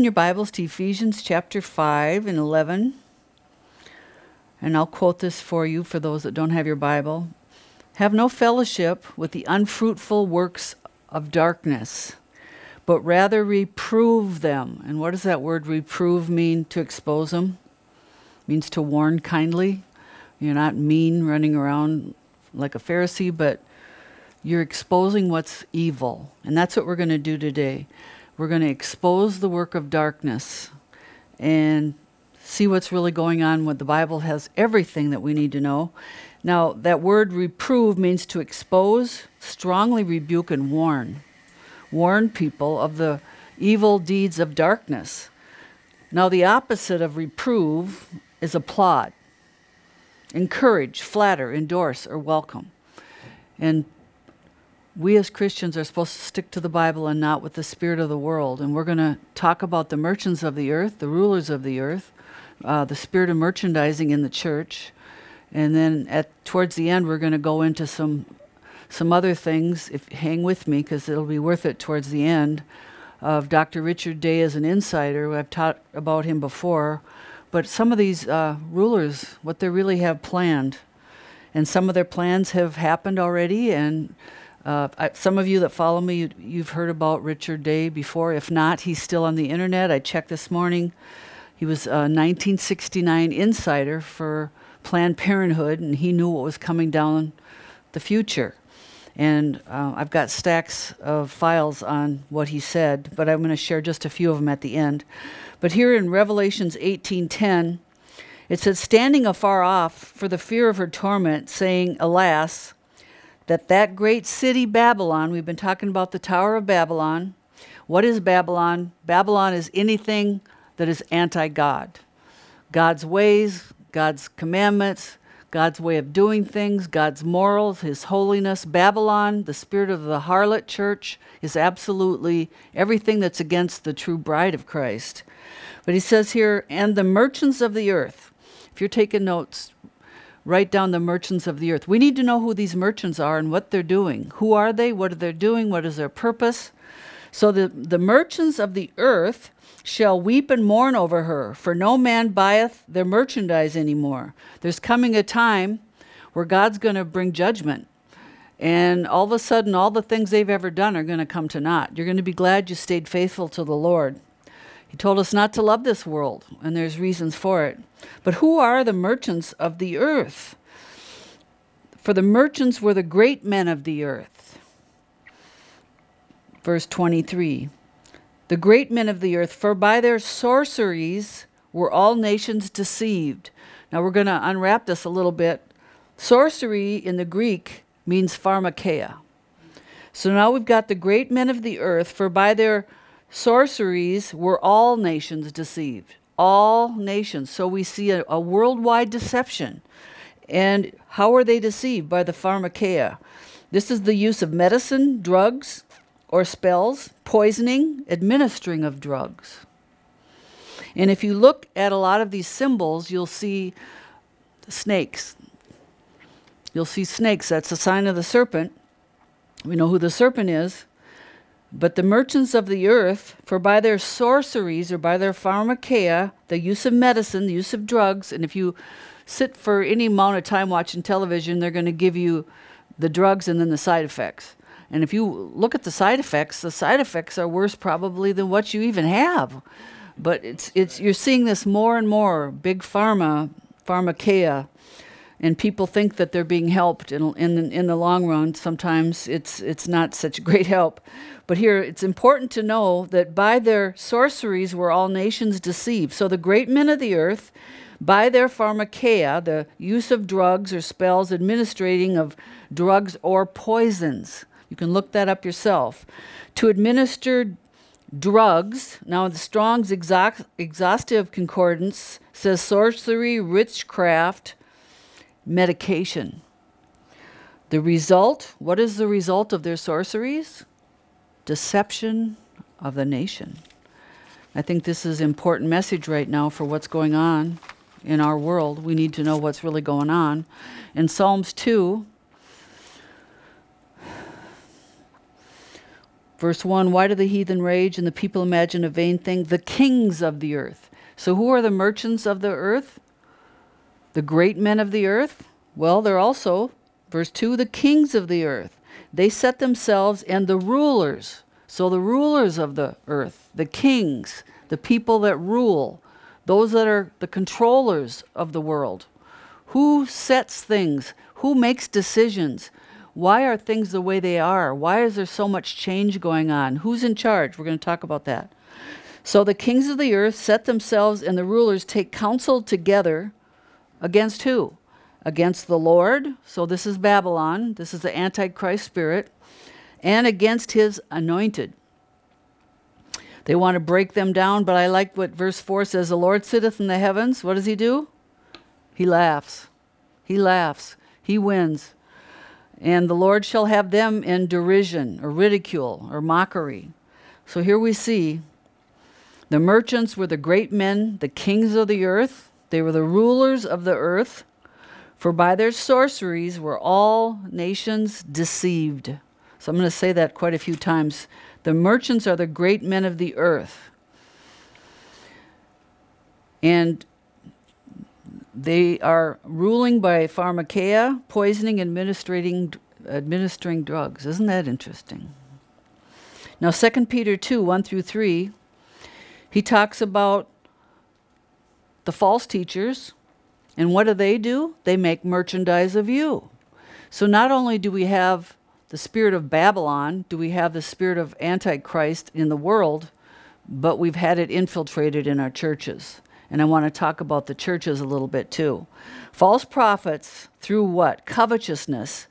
open your Bibles to Ephesians chapter 5 and 11. And I'll quote this for you for those that don't have your Bible. Have no fellowship with the unfruitful works of darkness, but rather reprove them. And what does that word reprove mean? To expose them? It means to warn kindly. You're not mean, running around like a Pharisee, but you're exposing what's evil. And that's what we're going to do today. We're going to expose the work of darkness and see what's really going on when the Bible has everything that we need to know. Now, that word reprove means to expose, strongly rebuke, and warn. Warn people of the evil deeds of darkness. Now, the opposite of reprove is applaud, encourage, flatter, endorse, or welcome. And we as Christians are supposed to stick to the Bible and not with the spirit of the world. And we're going to talk about the merchants of the earth, the rulers of the earth, the spirit of merchandising in the church. And then towards the end, we're going to go into some other things. Hang with me, because it'll be worth it towards the end, of Dr. Richard Day as an insider. I've taught about him before. But some of these rulers, what they really have planned. And some of their plans have happened already. And some of you that follow me, you've heard about Richard Day before. If not, he's still on the internet. I checked this morning. He was a 1969 insider for Planned Parenthood, and he knew what was coming down the future. And I've got stacks of files on what he said, but I'm going to share just a few of them at the end. But here in Revelations 18:10, it says, standing afar off for the fear of her torment, saying, alas, that great city Babylon, we've been talking about the Tower of Babylon. What is Babylon? Babylon is anything that is anti-God. God's ways, God's commandments, God's way of doing things, God's morals, His holiness. Babylon, the spirit of the harlot church, is absolutely everything that's against the true bride of Christ. But he says here, and the merchants of the earth. If you're taking notes, write down the merchants of the earth. We need to know who these merchants are and what they're doing. Who are they? What are they doing? What is their purpose? So the merchants of the earth shall weep and mourn over her, for no man buyeth their merchandise anymore. There's coming a time where God's going to bring judgment. And all of a sudden, all the things they've ever done are going to come to naught. You're going to be glad you stayed faithful to the Lord. He told us not to love this world, and there's reasons for it. But who are the merchants of the earth? For the merchants were the great men of the earth. Verse 23. The great men of the earth, for by their sorceries were all nations deceived. Now we're going to unwrap this a little bit. Sorcery in the Greek means pharmakeia. So now we've got the great men of the earth, for by their sorceries were all nations deceived. All nations. So we see a worldwide deception. And how are they deceived? By the pharmakeia. This is the use of medicine, drugs, or spells, poisoning, administering of drugs. And if you look at a lot of these symbols, you'll see snakes. You'll see snakes. That's a sign of the serpent. We know who the serpent is. But the merchants of the earth, for by their sorceries or by their pharmakeia, the use of medicine, the use of drugs, and if you sit for any amount of time watching television, they're going to give you the drugs and then the side effects. And if you look at the side effects are worse probably than what you even have. But you're seeing this more and more, big pharmakeia, and people think that they're being helped. In the long run, sometimes it's not such a great help. But here, it's important to know that by their sorceries were all nations deceived. So the great men of the earth, by their pharmakeia, the use of drugs or spells, administrating of drugs or poisons. You can look that up yourself. To administer drugs, now the Strong's exhaustive concordance says sorcery, witchcraft, medication. The result, what is the result of their sorceries? Deception of the nation. I think this is an important message right now for what's going on in our world. We need to know what's really going on. In Psalms 2, Verse 1, why do the heathen rage and the people imagine a vain thing? The kings of the earth. So who are the merchants of the earth? The great men of the earth? Well, they're also, verse 2, the kings of the earth. They set themselves, and the rulers. So the rulers of the earth, the kings, the people that rule, those that are the controllers of the world. Who sets things? Who makes decisions? Why are things the way they are? Why is there so much change going on? Who's in charge? We're going to talk about that. So the kings of the earth set themselves, and the rulers take counsel together against who? Against the Lord. So this is Babylon. This is the Antichrist spirit. And against his anointed. They want to break them down, but I like what verse 4 says. The Lord sitteth in the heavens. What does he do? He laughs. He laughs. He wins. And the Lord shall have them in derision or ridicule or mockery. So here we see the merchants were the great men, the kings of the earth. They were the rulers of the earth. For by their sorceries were all nations deceived. So I'm going to say that quite a few times. The merchants are the great men of the earth. And they are ruling by pharmakeia, poisoning, administering drugs. Isn't that interesting? Now 2 Peter 2, 1 through 3, he talks about the false teachers. And what do? They make merchandise of you. So not only do we have the spirit of Babylon, do we have the spirit of Antichrist in the world, but we've had it infiltrated in our churches. And I want to talk about the churches a little bit too. False prophets, through what? Covetousness.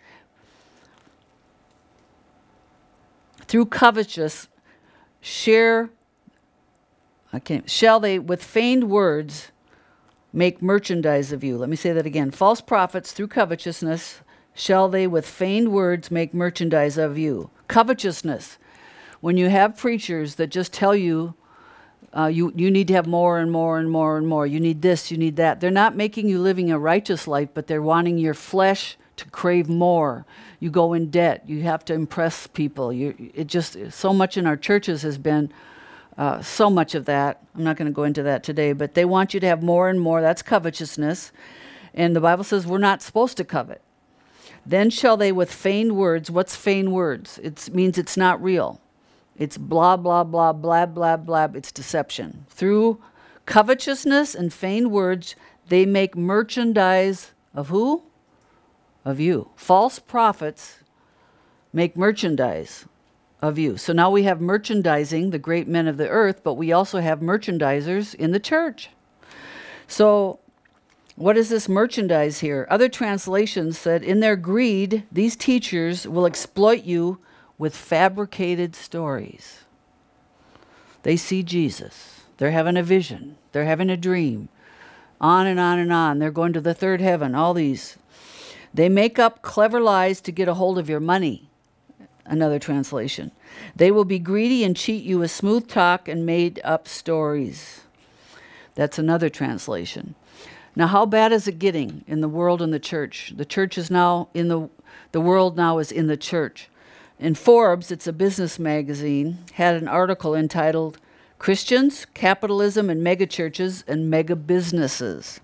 Through covetousness, shall they with feigned words make merchandise of you. Let me say that again. False prophets, through covetousness, shall they with feigned words make merchandise of you. Covetousness. When you have preachers that just tell you, you need to have more and more and more and more. You need this, you need that. They're not making you living a righteous life, but they're wanting your flesh to crave more. You go in debt. You have to impress people. So much in our churches has been so much of that. I'm not going to go into that today, but they want you to have more and more. That's covetousness. And the Bible says we're not supposed to covet. Then shall they with feigned words. What's feigned words? It means it's not real. It's blah, blah, blah, blab, blab, blab. It's deception. Through covetousness and feigned words, they make merchandise of who? Of you. False prophets make merchandise of you. So now we have merchandising, the great men of the earth, but we also have merchandisers in the church. So what is this merchandise here? Other translations said, in their greed, these teachers will exploit you with fabricated stories. They see Jesus. They're having a vision. They're having a dream. On and on and on. They're going to the third heaven, all these. They make up clever lies to get a hold of your money. Another translation. They will be greedy and cheat you with smooth talk and made up stories. That's another translation. Now, how bad is it getting in the world and the church? The church is now in the world now is in the church. In Forbes, it's a business magazine, had an article entitled Christians, Capitalism and Megachurches and Mega Businesses.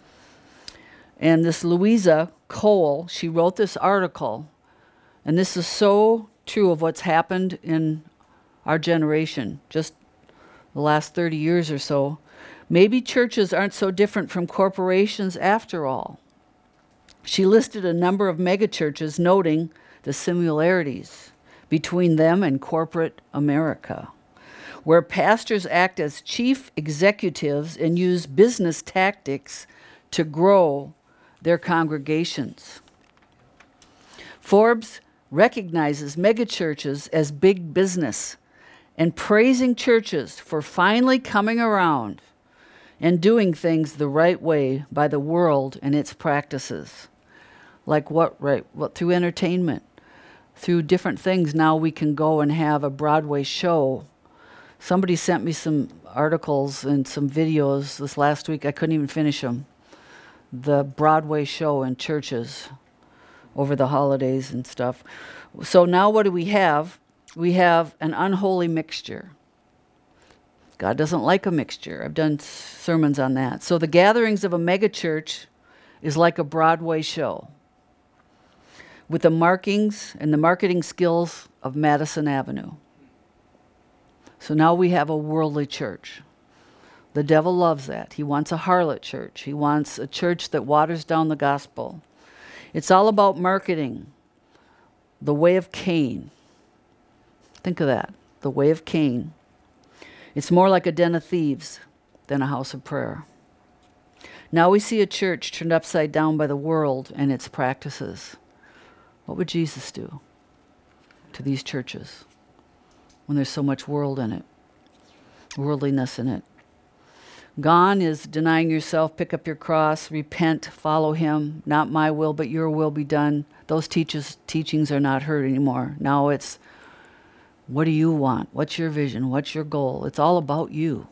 And this Louisa Cole, she wrote this article. And this is so true of what's happened in our generation, just the last 30 years or so. Maybe churches aren't so different from corporations after all. She listed a number of megachurches, noting the similarities between them and corporate America, where pastors act as chief executives and use business tactics to grow their congregations. Forbes recognizes megachurches as big business and praising churches for finally coming around and doing things the right way by the world and its practices. Like what, right? Well, through entertainment, through different things. Now we can go and have a Broadway show. Somebody sent me some articles and some videos this last week. I couldn't even finish them. The Broadway show in churches over the holidays and stuff. So now what do we have? we have an unholy mixture. God doesn't like a mixture. I've done sermons on that. So the gatherings of a megachurch is like a Broadway show with the markings and the marketing skills of Madison Avenue. So now we have a worldly church. The devil loves that. He wants a harlot church. He wants a church that waters down the gospel. It's all about marketing. The way of Cain. Think of that. The way of Cain. It's more like a den of thieves than a house of prayer. Now we see a church turned upside down by the world and its practices. What would Jesus do to these churches when there's so much world in it, worldliness in it? Gone is denying yourself, pick up your cross, repent, follow him. Not my will, but your will be done. Those teachings are not heard anymore. Now it's, what do you want? What's your vision? What's your goal? It's all about you.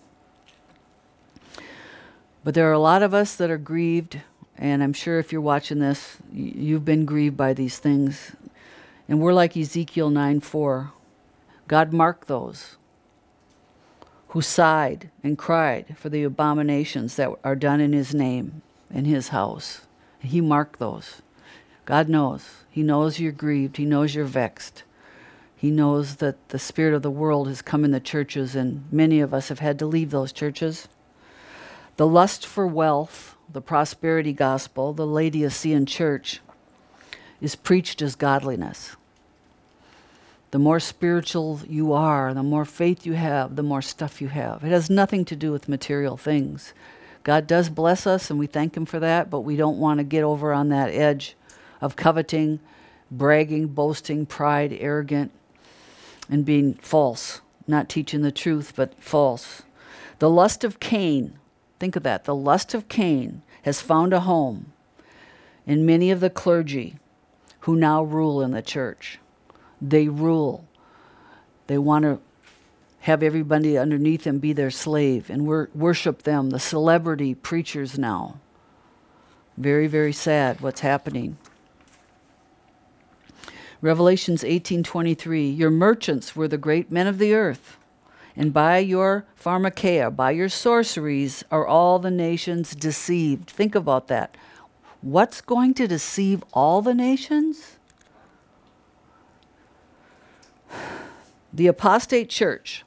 But there are a lot of us that are grieved, and I'm sure if you're watching this, you've been grieved by these things. And we're like Ezekiel 9:4. God marked those who sighed and cried for the abominations that are done in his name, in his house. He marked those. God knows. He knows you're grieved. He knows you're vexed. He knows that the spirit of the world has come in the churches, and many of us have had to leave those churches. The lust for wealth, the prosperity gospel, the Laodicean church, is preached as godliness. The more spiritual you are, the more faith you have, the more stuff you have. It has nothing to do with material things. God does bless us, and we thank him for that, but we don't want to get over on that edge of coveting, bragging, boasting, pride, arrogant, and being false, not teaching the truth, but false. The lust of Cain, think of that. The lust of Cain has found a home in many of the clergy who now rule in the church. They rule. They want to have everybody underneath them be their slave and worship them, the celebrity preachers now. Very, very sad what's happening. Revelations 18:23, your merchants were the great men of the earth, and by your pharmakeia, by your sorceries, are all the nations deceived. Think about that. What's going to deceive all the nations? The apostate church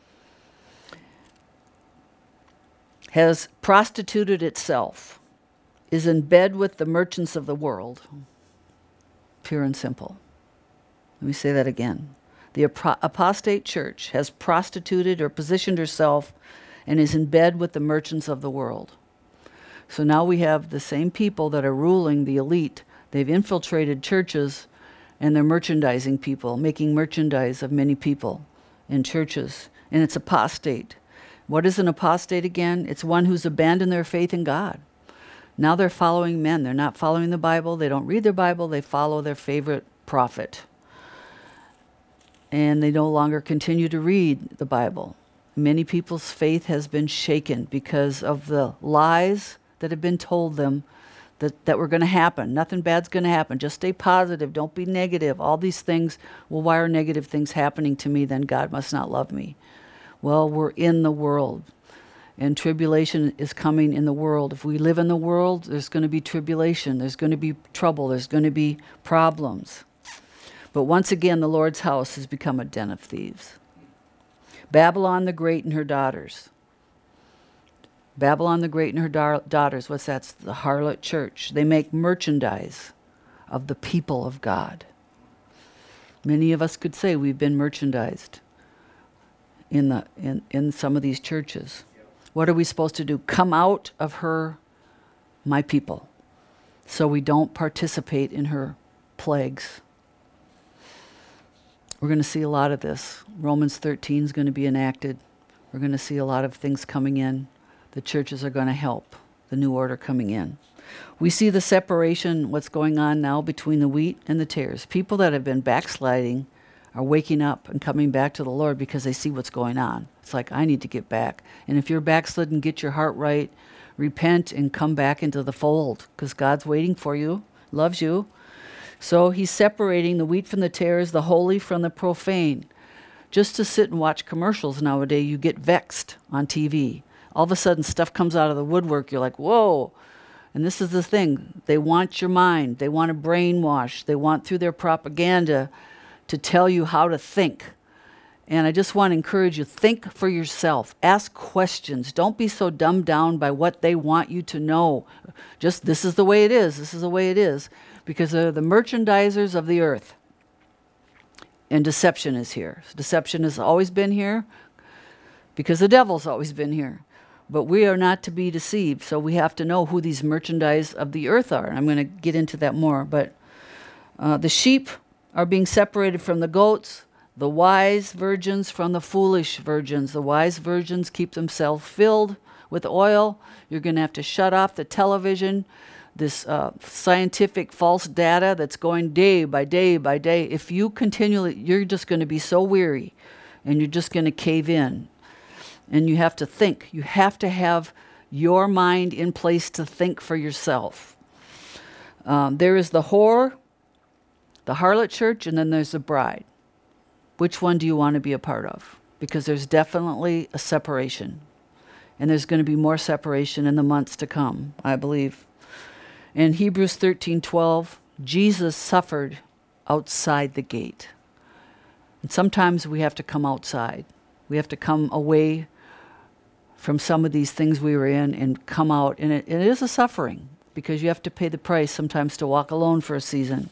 has prostituted itself, is in bed with the merchants of the world, pure and simple. Let me say that again. The apostate church has prostituted or positioned herself and is in bed with the merchants of the world. So now we have the same people that are ruling the elite. They've infiltrated churches, and they're merchandising people, making merchandise of many people in churches. And it's apostate. What is an apostate again? It's one who's abandoned their faith in God. Now they're following men. They're not following the Bible. They don't read their Bible. They follow their favorite prophet. And they no longer continue to read the Bible. Many people's faith has been shaken because of the lies that have been told them that were going to happen. Nothing bad's going to happen. Just stay positive. Don't be negative. All these things. Well, why are negative things happening to me? Then God must not love me. Well, we're in the world. And tribulation is coming in the world. If we live in the world, there's going to be tribulation. There's going to be trouble. There's going to be problems. But once again, the Lord's house has become a den of thieves. Babylon the Great and her daughters. Babylon the Great and her daughters, what's that? It's the harlot church. They make merchandise of the people of God. Many of us could say we've been merchandised in some of these churches. What are we supposed to do? Come out of her, my people, so we don't participate in her plagues. We're going to see a lot of this. Romans 13 is going to be enacted. We're going to see a lot of things coming in. The churches are going to help the new order coming in. We see the separation, what's going on now between the wheat and the tares. People that have been backsliding are waking up and coming back to the Lord because they see what's going on. It's like, I need to get back. And if you're backslidden, get your heart right, repent, and come back into the fold because God's waiting for you, loves you. So he's separating the wheat from the tares, the holy from the profane. Just to sit and watch commercials nowadays, you get vexed on TV. All of a sudden, stuff comes out of the woodwork. You're like, whoa. And this is the thing. They want your mind. They want to brainwash. They want, through their propaganda, to tell you how to think. And I just want to encourage you, think for yourself. Ask questions. Don't be so dumbed down by what they want you to know. Just, this is the way it is. This is the way it is. Because they're the merchandisers of the earth. And deception is here. Deception has always been here because the devil's always been here. But we are not to be deceived, so we have to know who these merchandise of the earth are. And I'm going to get into that more. But the sheep are being separated from the goats, the wise virgins from the foolish virgins. The wise virgins keep themselves filled with oil. You're going to have to shut off the television, this scientific false data that's going day by day by day. If you continually, you're just going to be so weary and you're just going to cave in. And you have to think. You have to have your mind in place to think for yourself. There is the whore, the harlot church, and then there's the bride. Which one do you want to be a part of? Because there's definitely a separation. And there's going to be more separation in the months to come, I believe. In Hebrews 13:12, Jesus suffered outside the gate. And sometimes we have to come outside. We have to come away from some of these things we were in and come out. And it is a suffering because you have to pay the price sometimes to walk alone for a season.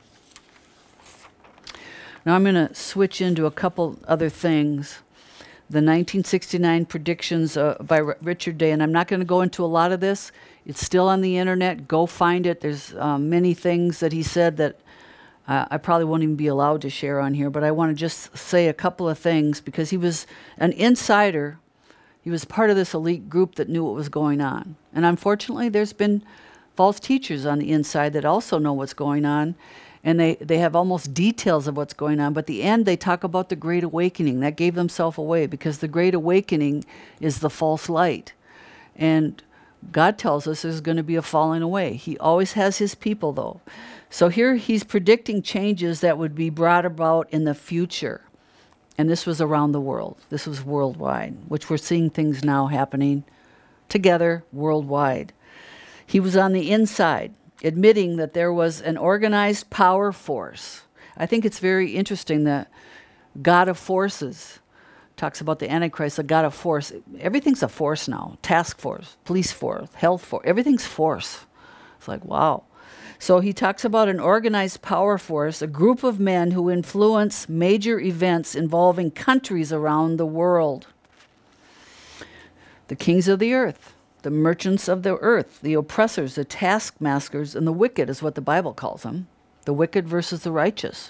Now I'm going to switch into a couple other things. The 1969 predictions by Richard Day, and I'm not going to go into a lot of this. It's still on the internet. Go find it. There's many things that he said that I probably won't even be allowed to share on here, but I want to just say a couple of things because he was an insider. He was part of this elite group that knew what was going on. And unfortunately, there's been false teachers on the inside that also know what's going on. And they have almost details of what's going on. But at the end, they talk about the Great Awakening. That gave themselves away because the Great Awakening is the false light. And God tells us there's going to be a falling away. He always has his people, though. So here he's predicting changes that would be brought about in the future. And this was around the world. This was worldwide, which we're seeing things now happening together worldwide. He was on the inside, admitting that there was an organized power force. I think it's very interesting that God of forces talks about the Antichrist, the God of force. Everything's a force now. Task force, police force, health force, everything's force. It's like, wow. So he talks about an organized power force, a group of men who influence major events involving countries around the world. The kings of the earth, the merchants of the earth, the oppressors, the taskmasters, and the wicked is what the Bible calls them. The wicked versus the righteous.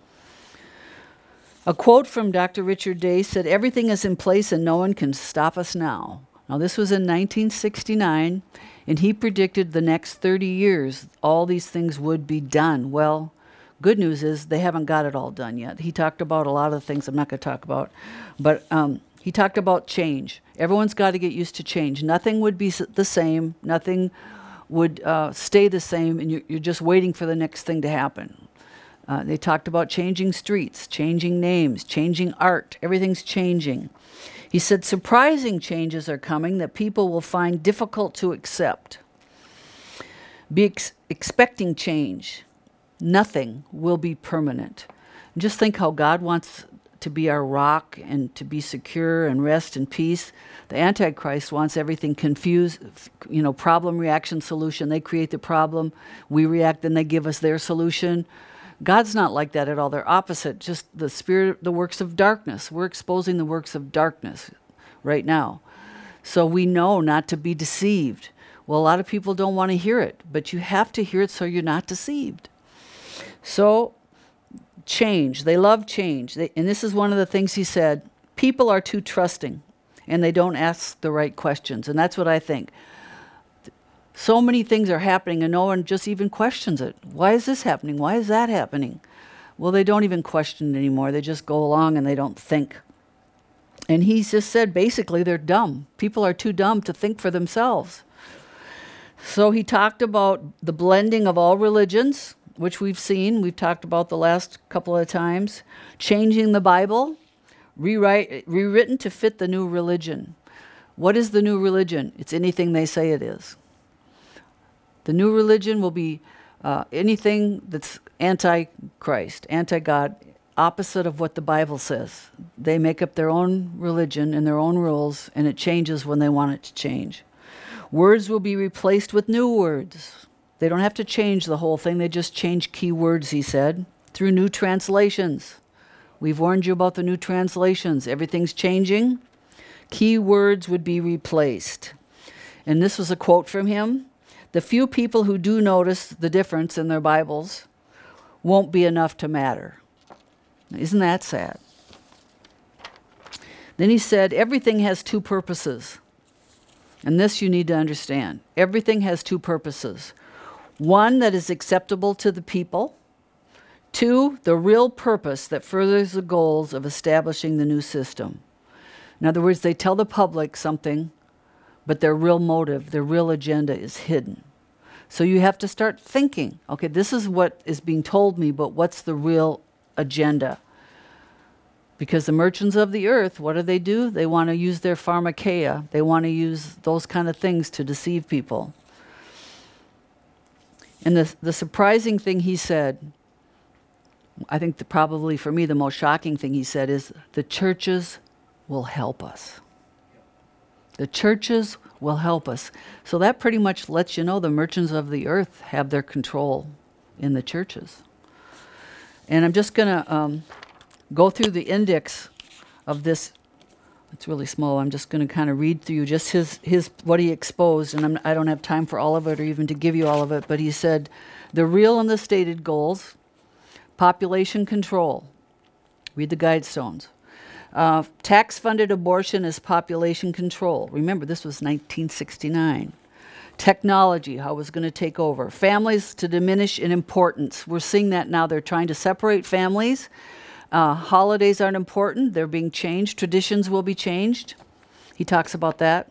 A quote from Dr. Richard Day said, "Everything is in place and no one can stop us now." Now this was in 1969, and he predicted the next 30 years all these things would be done. Well, good news is they haven't got it all done yet. He talked about a lot of things I'm not going to talk about, but he talked about change. Everyone's got to get used to change. Nothing would be the same. Nothing would stay the same, and you're just waiting for the next thing to happen. They talked about changing streets, changing names, changing art. Everything's changing. He said surprising changes are coming that people will find difficult to accept. Be expecting change. Nothing will be permanent. And just think how God wants to be our rock and to be secure and rest in peace. The Antichrist wants everything confused, problem, reaction, solution. They create the problem. We react, then they give us their solution. God's not like that at all. They're opposite. Just the spirit, the works of darkness. We're exposing the works of darkness right now. So we know not to be deceived. Well, a lot of people don't want to hear it, but you have to hear it so you're not deceived. So change. They love change. And this is one of the things he said. People are too trusting, and they don't ask the right questions. And that's what I think. So many things are happening and no one just even questions it. Why is this happening? Why is that happening? Well, they don't even question it anymore. They just go along and they don't think. And he just said basically they're dumb. People are too dumb to think for themselves. So he talked about the blending of all religions, which we've seen. We've talked about the last couple of times. Changing the Bible, rewritten to fit the new religion. What is the new religion? It's anything they say it is. The new religion will be anything that's anti-Christ, anti-God, opposite of what the Bible says. They make up their own religion and their own rules, and it changes when they want it to change. Words will be replaced with new words. They don't have to change the whole thing. They just change key words, he said, through new translations. We've warned you about the new translations. Everything's changing. Key words would be replaced. And this was a quote from him. The few people who do notice the difference in their Bibles won't be enough to matter. Isn't that sad? Then he said, everything has two purposes. And this you need to understand. Everything has two purposes. One that is acceptable to the people. Two, the real purpose that furthers the goals of establishing the new system. In other words, they tell the public something, but their real motive, their real agenda is hidden. So you have to start thinking, okay, this is what is being told me, but what's the real agenda? Because the merchants of the earth, what do? They want to use their pharmakeia. They want to use those kind of things to deceive people. And the surprising thing he said, I think probably for me the most shocking thing he said is, the churches will help us. The churches will help us. So that pretty much lets you know the merchants of the earth have their control in the churches. And I'm just going to go through the index of this. It's really small. I'm just going to kind of read through you just his what he exposed, and I don't have time for all of it or even to give you all of it, but he said, the real and the stated goals, population control. Read the guidestones. Tax-funded abortion is population control. Remember, this was 1969. Technology, how it was going to take over. Families to diminish in importance. We're seeing that now. They're trying to separate families. Holidays aren't important. They're being changed. Traditions will be changed. He talks about that.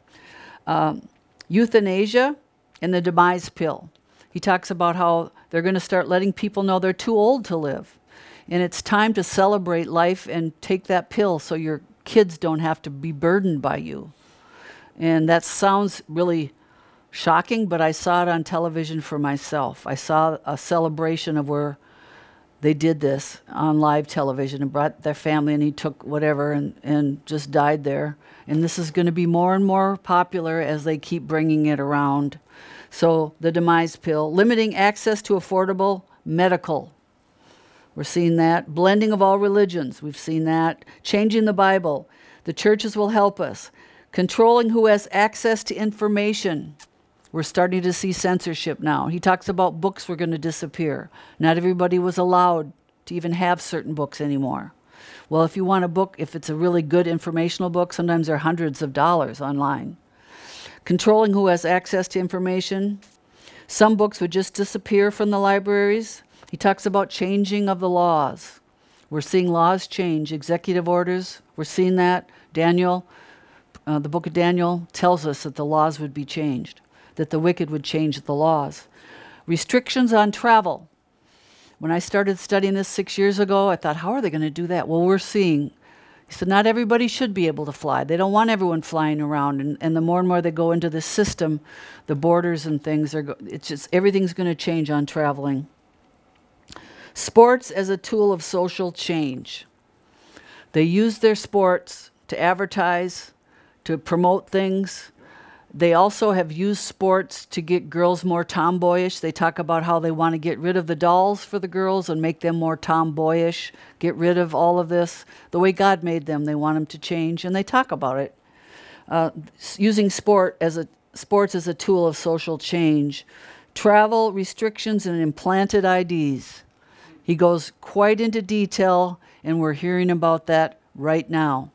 Euthanasia and the demise pill. He talks about how they're going to start letting people know they're too old to live. And it's time to celebrate life and take that pill so your kids don't have to be burdened by you. And that sounds really shocking, but I saw it on television for myself. I saw a celebration of where they did this on live television and brought their family, and he took whatever and just died there. And this is going to be more and more popular as they keep bringing it around. So the demise pill, limiting access to affordable medical. We're seeing that. Blending of all religions. We've seen that. Changing the Bible. The churches will help us. Controlling who has access to information. We're starting to see censorship now. He talks about books were going to disappear. Not everybody was allowed to even have certain books anymore. Well, if you want a book, if it's a really good informational book, sometimes they're hundreds of dollars online. Controlling who has access to information. Some books would just disappear from the libraries. He talks about changing of the laws. We're seeing laws change, executive orders. We're seeing that. Daniel, the book of Daniel tells us that the laws would be changed, that the wicked would change the laws. Restrictions on travel. When I started studying this 6 years ago, I thought, how are they going to do that? Well, we're seeing, he said, not everybody should be able to fly. They don't want everyone flying around. And the more and more they go into this system, the borders and things, it's just everything's going to change on traveling. Sports as a tool of social change. They use their sports to advertise, to promote things. They also have used sports to get girls more tomboyish. They talk about how they want to get rid of the dolls for the girls and make them more tomboyish, get rid of all of this. The way God made them, they want them to change, and they talk about it. Using sports as a tool of social change. Travel restrictions and implanted IDs. He goes quite into detail, and we're hearing about that right now.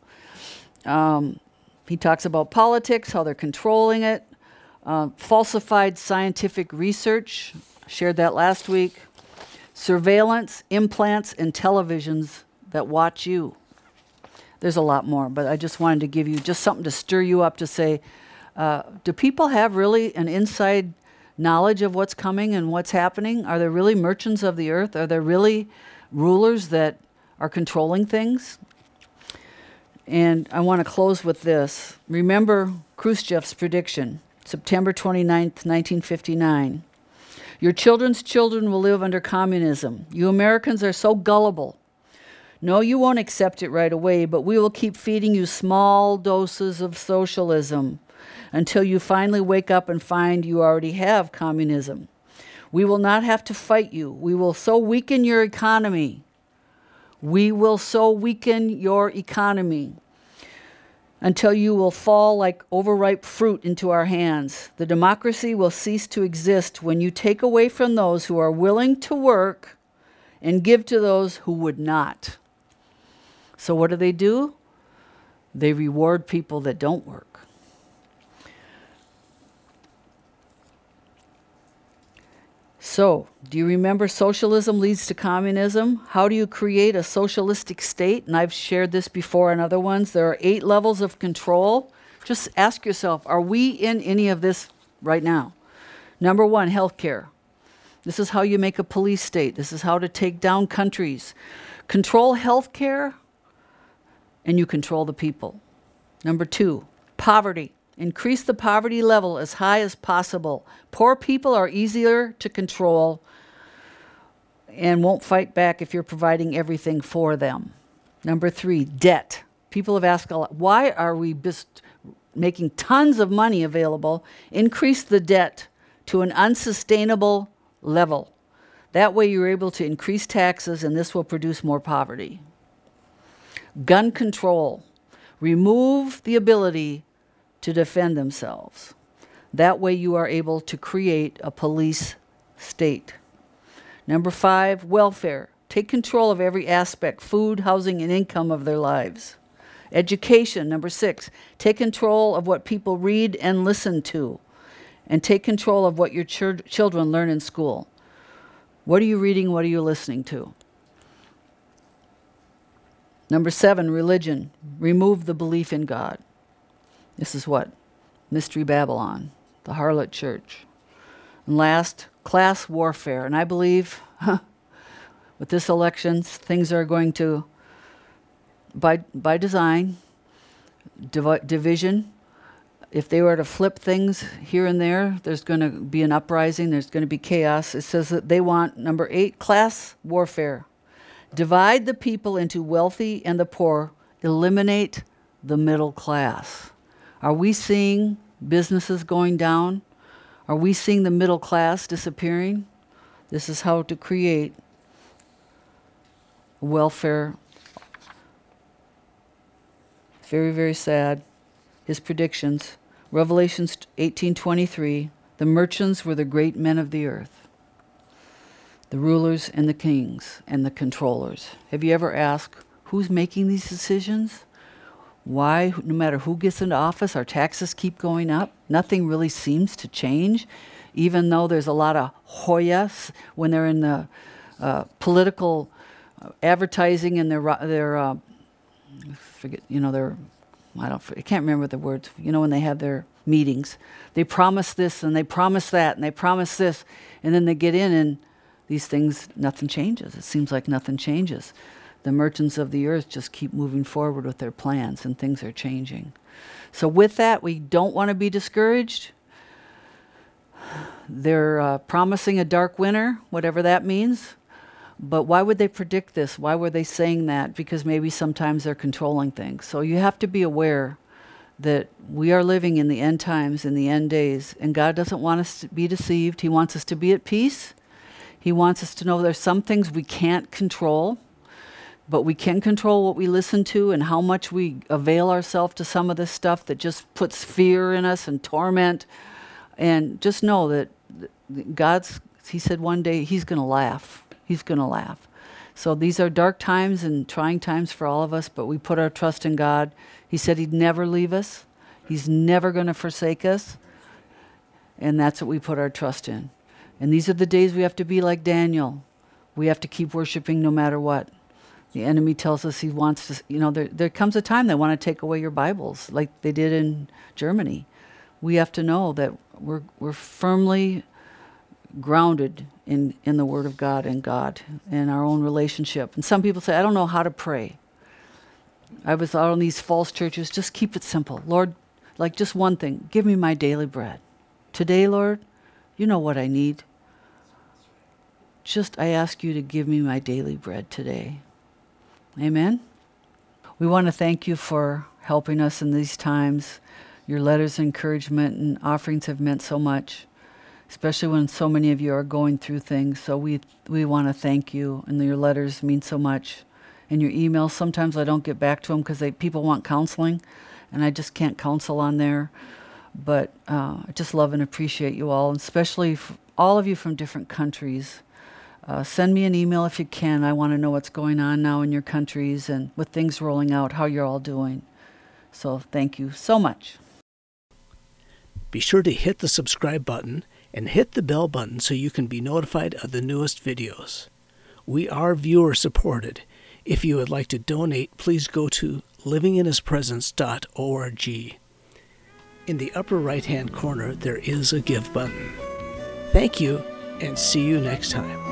He talks about politics, how they're controlling it, falsified scientific research, shared that last week, surveillance, implants, and televisions that watch you. There's a lot more, but I just wanted to give you just something to stir you up to say, do people have really an inside knowledge of what's coming and what's happening? Are there really merchants of the earth? Are there really rulers that are controlling things? And I want to close with this. Remember Khrushchev's prediction, September 29th, 1959. Your children's children will live under communism. You Americans are so gullible. No, you won't accept it right away, but we will keep feeding you small doses of socialism until you finally wake up and find you already have communism. We will not have to fight you. We will so weaken your economy. We will so weaken your economy until you will fall like overripe fruit into our hands. The democracy will cease to exist when you take away from those who are willing to work and give to those who would not. So what do? They reward people that don't work. So, do you remember socialism leads to communism? How do you create a socialistic state? And I've shared this before on other ones. There are 8 levels of control. Just ask yourself, are we in any of this right now? Number 1, healthcare. This is how you make a police state. This is how to take down countries. Control healthcare, and you control the people. Number 2, poverty. Increase the poverty level as high as possible. Poor people are easier to control and won't fight back if you're providing everything for them. Number 3, debt. People have asked a lot, why are we just making tons of money available? Increase the debt to an unsustainable level. That way you're able to increase taxes, and this will produce more poverty. Gun control. Remove the ability to defend themselves. That way you are able to create a police state. Number 5, welfare. Take control of every aspect, food, housing, and income of their lives. Education. Number 6, take control of what people read and listen to, and take control of what your children learn in school. What are you reading? What are you listening to? Number 7, religion. Remove the belief in God. This is what? Mystery Babylon, the harlot church. And last, class warfare. And I believe with this election, things are going to, by design, division. If they were to flip things here and there, there's going to be an uprising. There's going to be chaos. It says that they want, number 8, class warfare. Divide the people into wealthy and the poor. Eliminate the middle class. Are we seeing businesses going down? Are we seeing the middle class disappearing? This is how to create welfare. Very, very sad. His predictions. Revelations 18:23. The merchants were the great men of the earth, the rulers and the kings and the controllers. Have you ever asked who's making these decisions? Why, no matter who gets into office, our taxes keep going up? Nothing really seems to change, even though there's a lot of hoyas when they're in the political advertising and their forget, I can't remember the words. When they have their meetings, they promise this and they promise that and they promise this, and then they get in and these things, nothing changes. It seems like nothing changes. The merchants of the earth just keep moving forward with their plans, and things are changing. So with that, we don't want to be discouraged. They're promising a dark winter, whatever that means. But why would they predict this? Why were they saying that? Because maybe sometimes they're controlling things. So you have to be aware that we are living in the end times, in the end days, and God doesn't want us to be deceived. He wants us to be at peace. He wants us to know there's some things we can't control, but we can control what we listen to and how much we avail ourselves to some of this stuff that just puts fear in us and torment. And just know that He said one day He's going to laugh. He's going to laugh. So these are dark times and trying times for all of us, but we put our trust in God. He said He'd never leave us. He's never going to forsake us. And that's what we put our trust in. And these are the days we have to be like Daniel. We have to keep worshiping no matter what. The enemy tells us he wants to, there comes a time they want to take away your Bibles, like they did in Germany. We have to know that we're firmly grounded in the Word of God and our own relationship. And some people say, I don't know how to pray. I was out on these false churches. Just keep it simple. Lord, like just one thing, give me my daily bread. Today, Lord, you know what I need. I ask you to give me my daily bread today. Amen. We want to thank you for helping us in these times. Your letters of encouragement and offerings have meant so much, especially when so many of you are going through things. So we want to thank you, and your letters mean so much. And your emails, sometimes I don't get back to them because people want counseling, and I just can't counsel on there. But I just love and appreciate you all, and especially all of you from different countries. Send me an email if you can. I want to know what's going on now in your countries and with things rolling out, how you're all doing. So thank you so much. Be sure to hit the subscribe button and hit the bell button so you can be notified of the newest videos. We are viewer supported. If you would like to donate, please go to livinginhispresence.org. In the upper right-hand corner, there is a Give button. Thank you, and see you next time.